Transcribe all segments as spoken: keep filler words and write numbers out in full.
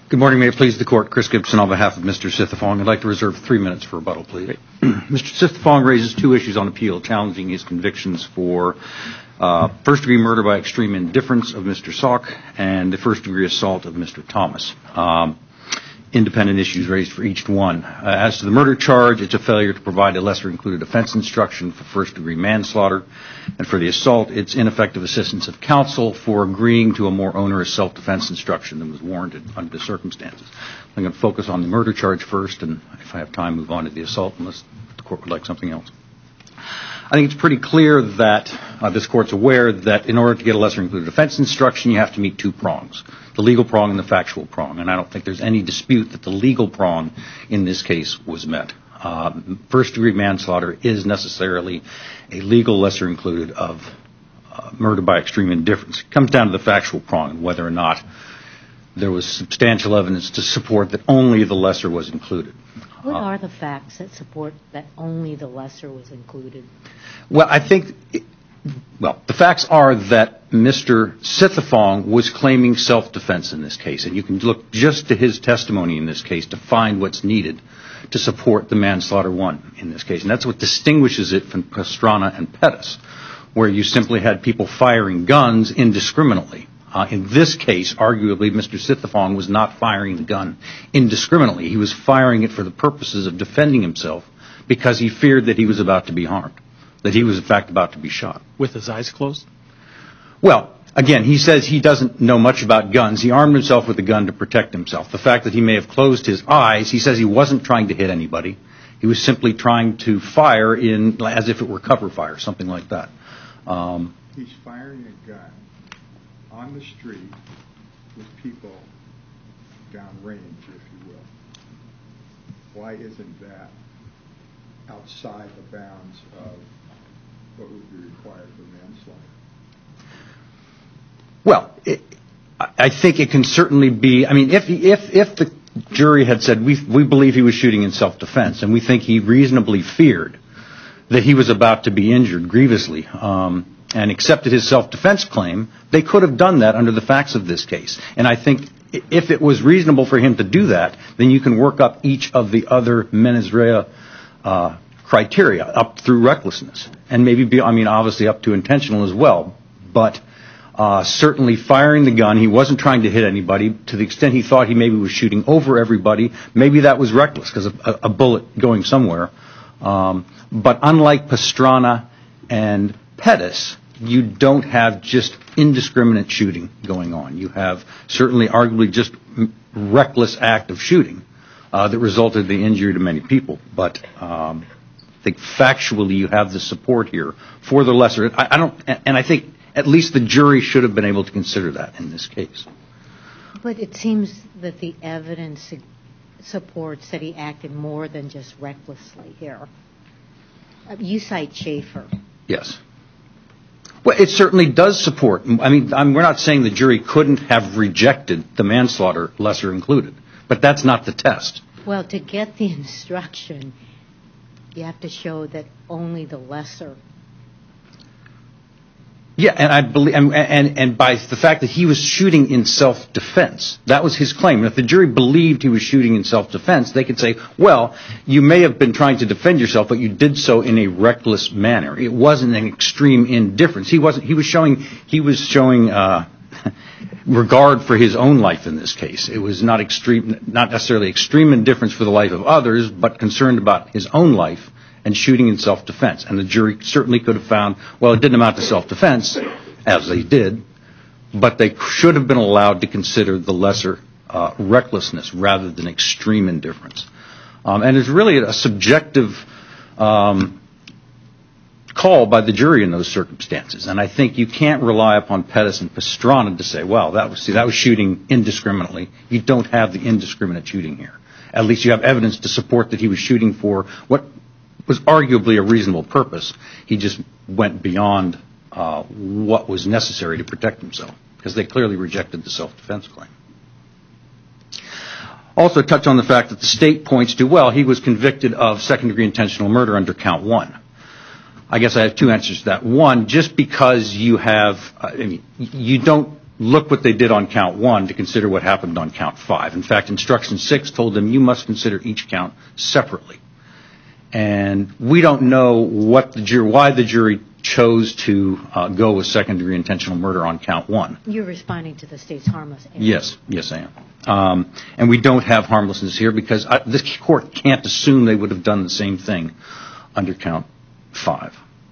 Good morning. May it please the Court. Chris Gibson on behalf of Mister Sithafong. I'd like to reserve three minutes for rebuttal, please. Mister Sithafong raises two issues on appeal, challenging his convictions for uh, first-degree murder by extreme indifference of Mister Salk and the first-degree assault of Mister Thomas. Um, independent issues raised for each one. Uh, as to the murder charge, it's a failure to provide a lesser-included offense instruction for first-degree manslaughter. And for the assault, it's ineffective assistance of counsel for agreeing to a more onerous self-defense instruction than was warranted under the circumstances. I'm going to focus on the murder charge first, and if I have time, move on to the assault, unless the Court would like something else. I think it's pretty clear that uh, this Court's aware that in order to get a lesser-included offense instruction, you have to meet two prongs, the legal prong and the factual prong. And I don't think there's any dispute that the legal prong in this case was met. Um, first-degree manslaughter is necessarily a legal lesser-included of uh, murder by extreme indifference. It comes down to the factual prong, whether or not there was substantial evidence to support that only the lesser was included. What uh, are the facts that support that only the lesser was included? Well, I think, it, well, the facts are that Mister Sithafong was claiming self-defense in this case, and you can look just to his testimony in this case to find what's needed to support the manslaughter one in this case. And that's what distinguishes it from Pastrana and Pettis, where you simply had people firing guns indiscriminately. Uh, in this case, arguably, Mister Sithafong was not firing the gun indiscriminately. He was firing it for the purposes of defending himself because he feared that he was about to be harmed, that he was, in fact, about to be shot. With his eyes closed? Well, again, he says he doesn't know much about guns. He armed himself with a gun to protect himself. The fact that he may have closed his eyes, he says he wasn't trying to hit anybody. He was simply trying to fire in as if it were cover fire, something like that. Um, He's firing a gun on the street with people downrange, if you will. Why isn't that outside the bounds of what would be required for manslaughter? Well, it, I think it can certainly be. I mean, if if if the jury had said we we believe he was shooting in self-defense, and we think he reasonably feared that he was about to be injured grievously, um, and accepted his self-defense claim, they could have done that under the facts of this case. And I think if it was reasonable for him to do that, then you can work up each of the other mens rea uh, criteria up through recklessness, and maybe be, I mean, obviously up to intentional as well, but. Uh, certainly firing the gun, he wasn't trying to hit anybody. To the extent he thought he maybe was shooting over everybody, maybe that was reckless because of a, a bullet going somewhere. Um, but unlike Pastrana and Pettis, you don't have just indiscriminate shooting going on. You have certainly arguably just reckless act of shooting uh, that resulted in the injury to many people. But um, I think factually you have the support here for the lesser. I, I don't, and I think at least the jury should have been able to consider that in this case. But it seems that the evidence su- supports that he acted more than just recklessly here. Uh, you cite Schaefer. Yes. Well, it certainly does support. I mean, I'm, we're not saying the jury couldn't have rejected the manslaughter, lesser included, but that's not the test. Well, to get the instruction, you have to show that only the lesser. Yeah, and I believe, and, and and by the fact that he was shooting in self-defense, that was his claim. And if the jury believed he was shooting in self-defense, they could say, well, you may have been trying to defend yourself, but you did so in a reckless manner. It wasn't an extreme indifference. He wasn't. He was showing. He was showing uh, regard for his own life in this case. It was not extreme, not necessarily extreme indifference for the life of others, but concerned about his own life and shooting in self-defense. And the jury certainly could have found, well, it didn't amount to self-defense, as they did, but they should have been allowed to consider the lesser uh, recklessness rather than extreme indifference. Um, and it's really a subjective um, call by the jury in those circumstances. And I think you can't rely upon Pettis and Pastrana to say, well, that was, see, that was shooting indiscriminately. You don't have the indiscriminate shooting here. At least you have evidence to support that he was shooting for what was arguably a reasonable purpose. He just went beyond uh, what was necessary to protect himself, because they clearly rejected the self-defense claim. Also touch on the fact that the state points to, well, he was convicted of second-degree intentional murder under count one. I guess I have two answers to that. One, just because you have, I mean, you don't look what they did on count one to consider what happened on count five. In fact, instruction six told them you must consider each count separately. And we don't know what the jury, why the jury chose to uh, go with second-degree intentional murder on count one. You're responding to the state's harmless error. Yes, yes, I am. Um, and we don't have harmlessness here because I, this court can't assume they would have done the same thing under count five.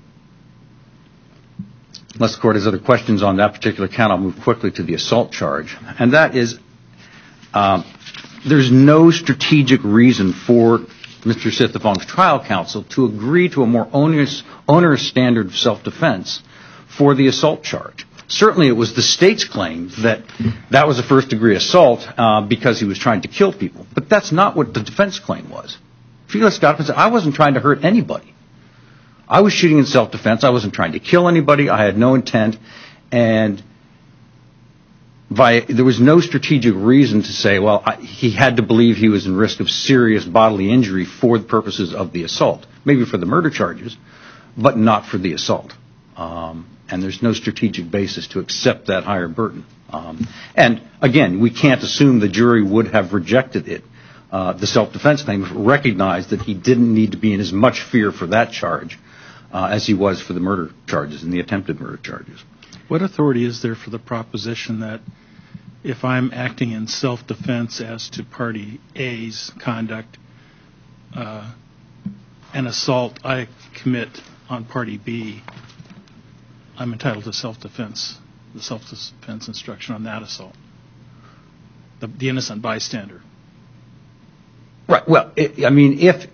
Unless the court has other questions on that particular count, I'll move quickly to the assault charge. And that is, um, there's no strategic reason for Mister Sithafong's trial counsel to agree to a more onerous, onerous standard of self-defense for the assault charge. Certainly it was the state's claim that that was a first-degree assault uh, because he was trying to kill people. But that's not what the defense claim was. Felix got up and said, I wasn't trying to hurt anybody. I was shooting in self-defense. I wasn't trying to kill anybody. I had no intent. And by, there was no strategic reason to say, well, I, he had to believe he was in risk of serious bodily injury for the purposes of the assault. Maybe for the murder charges, but not for the assault. Um, and there's no strategic basis to accept that higher burden. Um, and, again, we can't assume the jury would have rejected it. Uh, the self-defense claim recognized that he didn't need to be in as much fear for that charge uh, as he was for the murder charges and the attempted murder charges. What authority is there for the proposition that if I'm acting in self-defense as to party A's conduct, uh, an assault I commit on party B, I'm entitled to self-defense, the self-defense instruction on that assault, the, the innocent bystander? Right. Well, it, I mean, if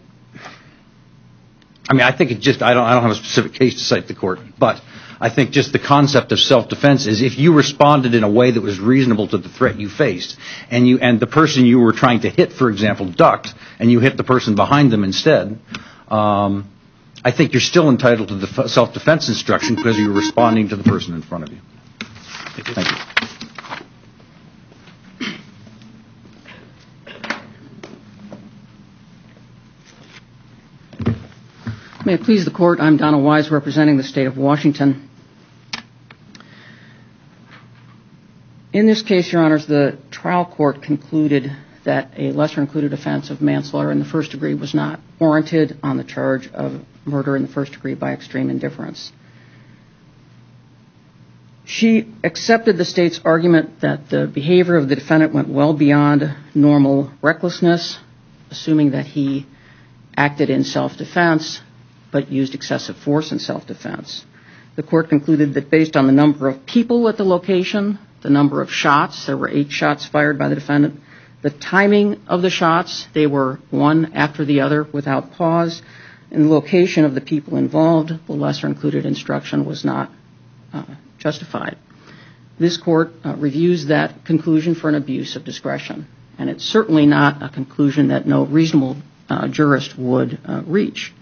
I mean, I think it just I don't I don't have a specific case to cite the court, but I think just the concept of self-defense is if you responded in a way that was reasonable to the threat you faced, and you and the person you were trying to hit, for example, ducked, and you hit the person behind them instead, um, I think you're still entitled to the self-defense instruction because you were responding to the person in front of you. Thank you. Thank you. May it please the Court, I'm Donald Wise, representing the State of Washington. In this case, Your Honors, the trial court concluded that a lesser-included offense of manslaughter in the first degree was not warranted on the charge of murder in the first degree by extreme indifference. She accepted the State's argument that the behavior of the defendant went well beyond normal recklessness, assuming that he acted in self-defense but used excessive force in self-defense. The court concluded that based on the number of people at the location, the number of shots, there were eight shots fired by the defendant, the timing of the shots, they were one after the other without pause, and the location of the people involved, the lesser-included instruction was not uh, justified. This court uh, reviews that conclusion for an abuse of discretion, and it's certainly not a conclusion that no reasonable uh, jurist would uh, reach.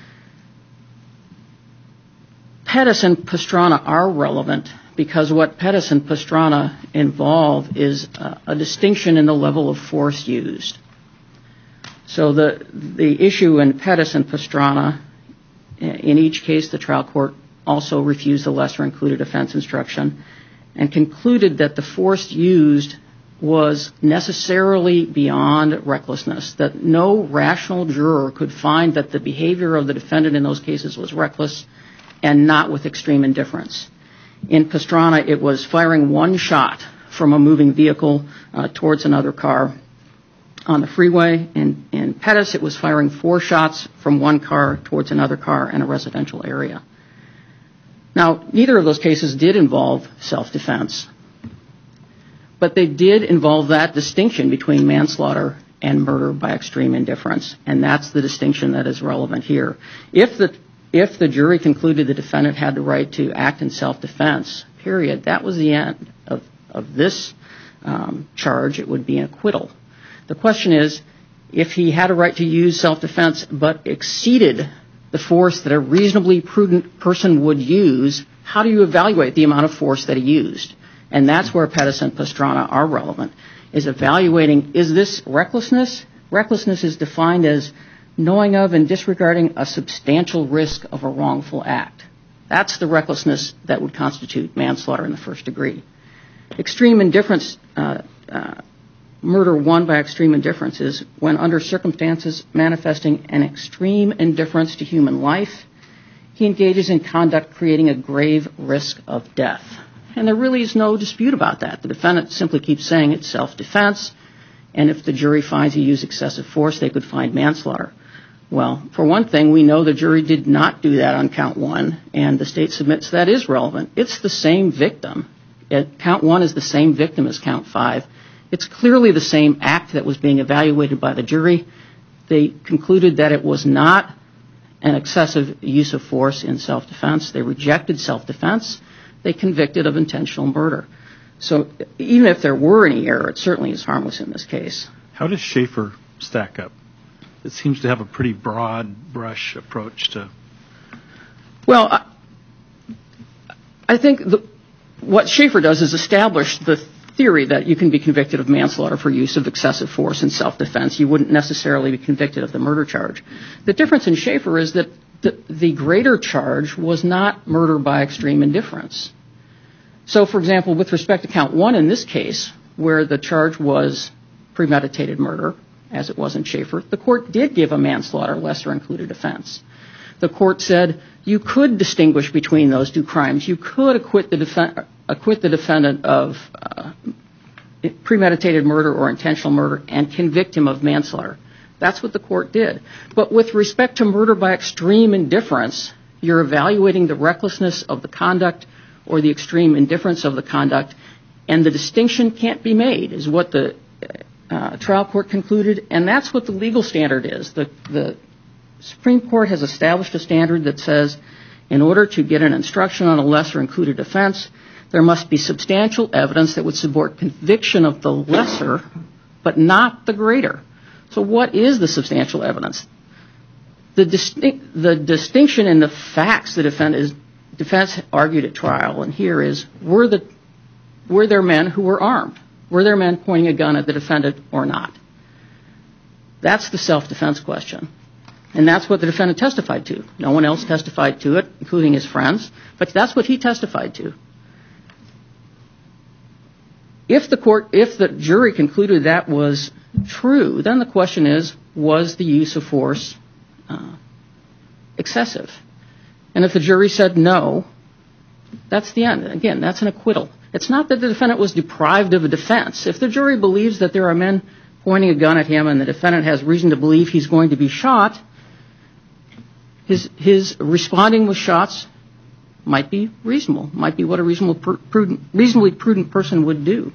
Pettis and Pastrana are relevant because what Pettis and Pastrana involve is uh, a distinction in the level of force used. So the the issue in Pettis and Pastrana, in each case the trial court also refused the lesser-included offense instruction and concluded that the force used was necessarily beyond recklessness, that no rational juror could find that the behavior of the defendant in those cases was reckless and not with extreme indifference. In Pastrana, it was firing one shot from a moving vehicle uh, towards another car on the freeway. In, in Pettis, it was firing four shots from one car towards another car in a residential area. Now, neither of those cases did involve self-defense, but they did involve that distinction between manslaughter and murder by extreme indifference, and that's the distinction that is relevant here. If the If the jury concluded the defendant had the right to act in self-defense, period, that was the end of, of this um, charge. It would be an acquittal. The question is, if he had a right to use self-defense but exceeded the force that a reasonably prudent person would use, how do you evaluate the amount of force that he used? And that's where Pettis and Pastrana are relevant, is evaluating, is this recklessness? Recklessness is defined as knowing of and disregarding a substantial risk of a wrongful act. That's the recklessness that would constitute manslaughter in the first degree. Extreme indifference, uh, uh, murder won by extreme indifference is when under circumstances manifesting an extreme indifference to human life, he engages in conduct creating a grave risk of death. And there really is no dispute about that. The defendant simply keeps saying it's self-defense, and if the jury finds he used excessive force, they could find manslaughter. Well, for one thing, we know the jury did not do that on count one, and the state submits that is relevant. It's the same victim. It, count one is the same victim as count five. It's clearly the same act that was being evaluated by the jury. They concluded that it was not an excessive use of force in self-defense. They rejected self-defense. They convicted of intentional murder. So even if there were any error, it certainly is harmless in this case. How does Schaefer stack up? It seems to have a pretty broad brush approach to... Well, I, I think the, what Schaefer does is establish the theory that you can be convicted of manslaughter for use of excessive force in self-defense. You wouldn't necessarily be convicted of the murder charge. The difference in Schaefer is that the, the greater charge was not murder by extreme indifference. So, for example, with respect to count one in this case, where the charge was premeditated murder, as it was in Schaefer, the court did give a manslaughter lesser included offense. The court said you could distinguish between those two crimes. You could acquit the, defen- acquit the defendant of uh, premeditated murder or intentional murder and convict him of manslaughter. That's what the court did. But with respect to murder by extreme indifference, you're evaluating the recklessness of the conduct or the extreme indifference of the conduct, and the distinction can't be made, is what the uh, trial court concluded, and that's what the legal standard is. The, the Supreme Court has established a standard that says in order to get an instruction on a lesser included offense, there must be substantial evidence that would support conviction of the lesser, but not the greater. So what is the substantial evidence? The, distinct, the distinction in the facts the defendant is defense argued at trial, and here is, were, the, were there men who were armed? Were there men pointing a gun at the defendant or not? That's the self-defense question. And that's what the defendant testified to. No one else testified to it, including his friends, but that's what he testified to. If the court, if the jury concluded that was true, then the question is, was the use of force uh, excessive? And if the jury said no, that's the end. Again, that's an acquittal. It's not that the defendant was deprived of a defense. If the jury believes that there are men pointing a gun at him and the defendant has reason to believe he's going to be shot, his, his responding with shots might be reasonable, might be what a reasonable, prudent, reasonably prudent person would do.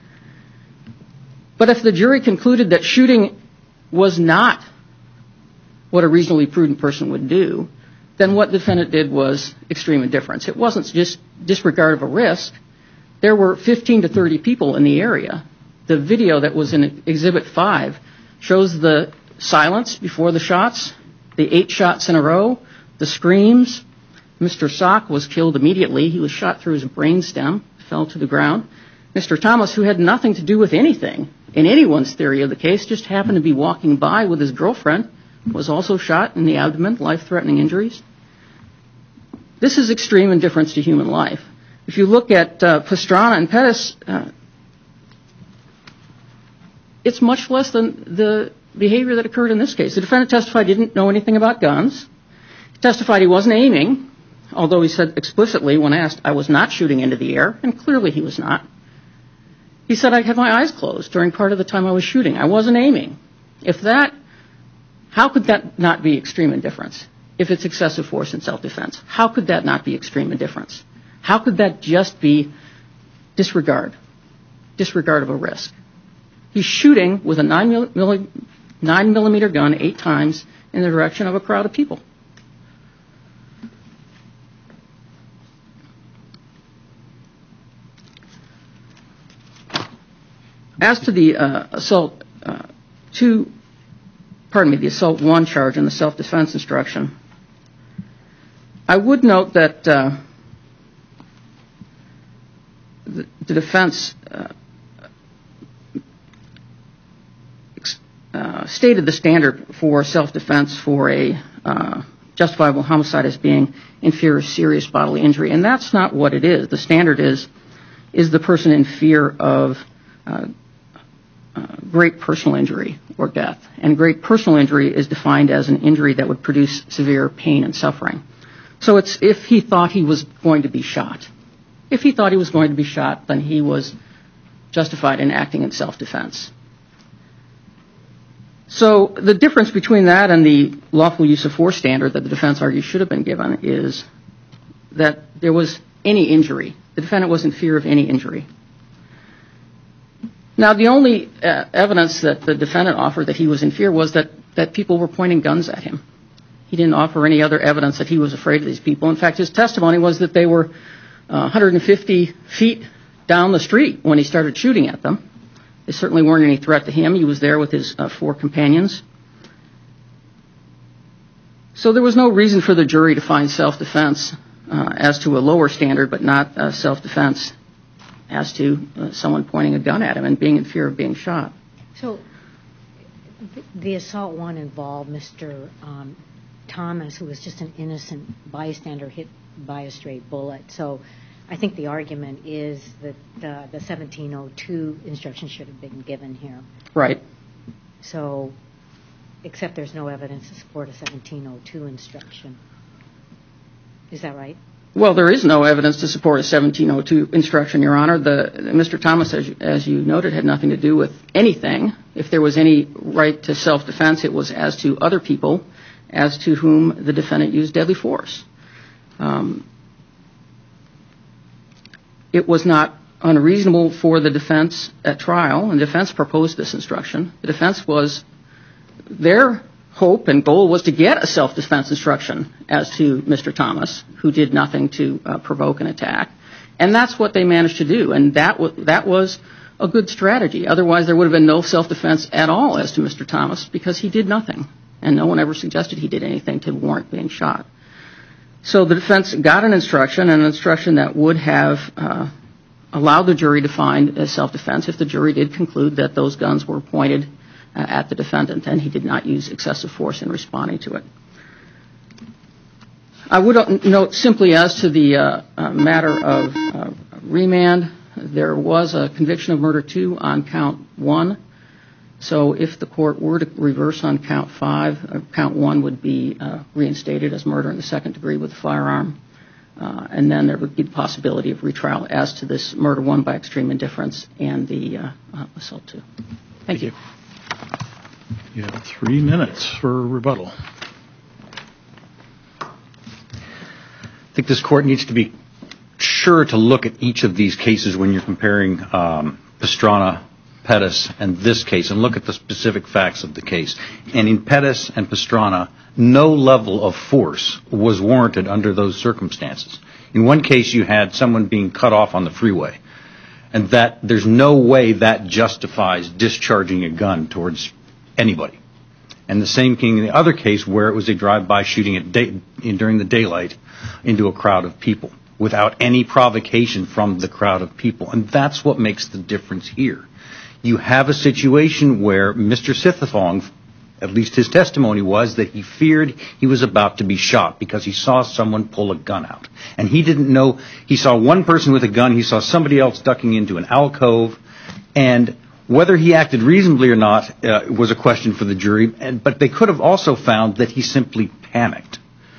But if the jury concluded that shooting was not what a reasonably prudent person would do, then what the defendant did was extreme indifference. It wasn't just disregard of a risk. There were fifteen to thirty people in the area. The video that was in Exhibit five shows the silence before the shots, the eight shots in a row, the screams. Mister Sock was killed immediately. He was shot through his brainstem, fell to the ground. Mister Thomas, who had nothing to do with anything in anyone's theory of the case, just happened to be walking by with his girlfriend, was also shot in the abdomen, life-threatening injuries. This is extreme indifference to human life. If you look at uh, Pastrana and Pettis, uh, it's much less than the behavior that occurred in this case. The defendant testified he didn't know anything about guns. He testified he wasn't aiming, although he said explicitly when asked, I was not shooting into the air, and clearly he was not. He said, I had my eyes closed during part of the time I was shooting. I wasn't aiming. If that, how could that not be extreme indifference? If it's excessive force in self-defense, how could that not be extreme indifference? How could that just be disregard, disregard of a risk? He's shooting with a nine, milli, nine millimeter gun eight times in the direction of a crowd of people. As to the uh, assault uh, two, pardon me, the assault one charge and the self-defense instruction, I would note that uh, the, the defense uh, ex- uh, stated the standard for self-defense for a uh, justifiable homicide as being inferior serious bodily injury, and that's not what it is. The standard is is the person in fear of uh, uh, great personal injury or death. And great personal injury is defined as an injury that would produce severe pain and suffering. So it's if he thought he was going to be shot. If he thought he was going to be shot, then he was justified in acting in self-defense. So the difference between that and the lawful use of force standard that the defense argues should have been given is that there was any injury. The defendant was in fear of any injury. Now, the only uh, evidence that the defendant offered that he was in fear was that, that people were pointing guns at him. He didn't offer any other evidence that he was afraid of these people. In fact, his testimony was that they were uh, one hundred fifty feet down the street when he started shooting at them. They certainly weren't any threat to him. He was there with his uh, four companions. So there was no reason for the jury to find self-defense uh, as to a lower standard, but not uh, self-defense as to uh, someone pointing a gun at him and being in fear of being shot. So th- the assault one involved Mister Um, Thomas, who was just an innocent bystander hit by a straight bullet. So I think the argument is that uh, the seventeen oh two instruction should have been given here. Right. So, except there's no evidence to support a seventeen oh two instruction. Is that right? Well, there is no evidence to support a seventeen oh two instruction, Your Honor. The, Mister Thomas, as you, as you noted, had nothing to do with anything. If there was any right to self-defense, it was as to other people, as to whom the defendant used deadly force. Um, it was not unreasonable for the defense at trial, and the defense proposed this instruction. The defense was, their hope and goal was to get a self-defense instruction as to Mister Thomas, who did nothing to uh, provoke an attack. And that's what they managed to do, and that, w- that was a good strategy. Otherwise, there would have been no self-defense at all as to Mister Thomas, because he did nothing, and no one ever suggested he did anything to warrant being shot. So the defense got an instruction, an instruction that would have uh, allowed the jury to find a self-defense if the jury did conclude that those guns were pointed uh, at the defendant and he did not use excessive force in responding to it. I would note simply as to the uh, uh, matter of uh, remand, there was a conviction of murder two on count one. So if the court were to reverse on count five, uh, count one would be uh, reinstated as murder in the second degree with a firearm. Uh, and then there would be the possibility of retrial as to this murder one by extreme indifference and the uh, uh, assault two. Thank you. You have three minutes for rebuttal. I think this court needs to be sure to look at each of these cases when you're comparing um, Pastrana, Pettis, and this case, and look at the specific facts of the case. And in Pettis and Pastrana, no level of force was warranted under those circumstances. In one case, you had someone being cut off on the freeway, and that there's no way that justifies discharging a gun towards anybody. And the same thing in the other case where it was a drive-by shooting at day, in, during the daylight into a crowd of people without any provocation from the crowd of people. And that's what makes the difference here. You have a situation where Mister Sithafong, at least his testimony was that he feared he was about to be shot because he saw someone pull a gun out. And he didn't know, he saw one person with a gun, he saw somebody else ducking into an alcove, and whether he acted reasonably or not uh, was a question for the jury, and, but they could have also found that he simply panicked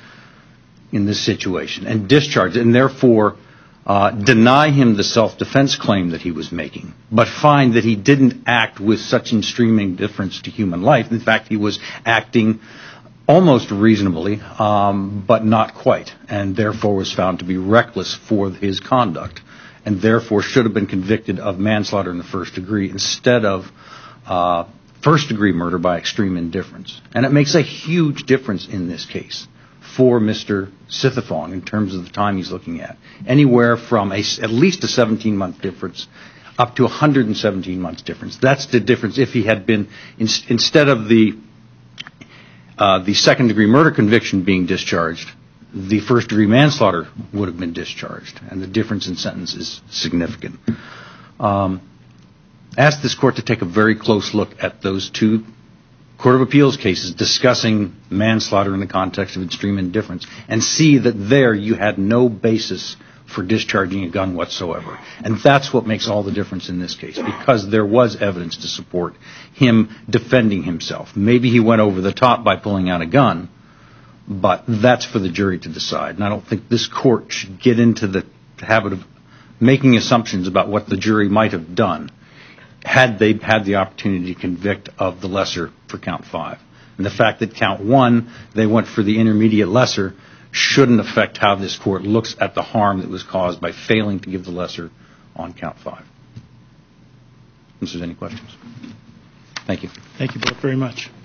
in this situation and discharged it, and therefore uh, deny him the self-defense claim that he was making, but find that he didn't act with such extreme indifference to human life. In fact, he was acting almost reasonably, um, but not quite, and therefore was found to be reckless for his conduct, and therefore should have been convicted of manslaughter in the first degree instead of uh, first-degree murder by extreme indifference. And it makes a huge difference in this case for Mister Sithafong in terms of the time he's looking at. Anywhere from a, at least a seventeen-month difference up to one hundred seventeen months difference. That's the difference if he had been, in, instead of the, uh, the second-degree murder conviction being discharged, the first-degree manslaughter would have been discharged, and the difference in sentence is significant. Um, ask this court to take a very close look at those two Court of Appeals cases discussing manslaughter in the context of extreme indifference and see that there you had no basis for discharging a gun whatsoever. And that's what makes all the difference in this case, because there was evidence to support him defending himself. Maybe he went over the top by pulling out a gun, but that's for the jury to decide. And I don't think this court should get into the habit of making assumptions about what the jury might have done had they had the opportunity to convict of the lesser for count five. And the fact that count one, they went for the intermediate lesser, shouldn't affect how this court looks at the harm that was caused by failing to give the lesser on count five. Unless there's any questions. Thank you. Thank you both very much.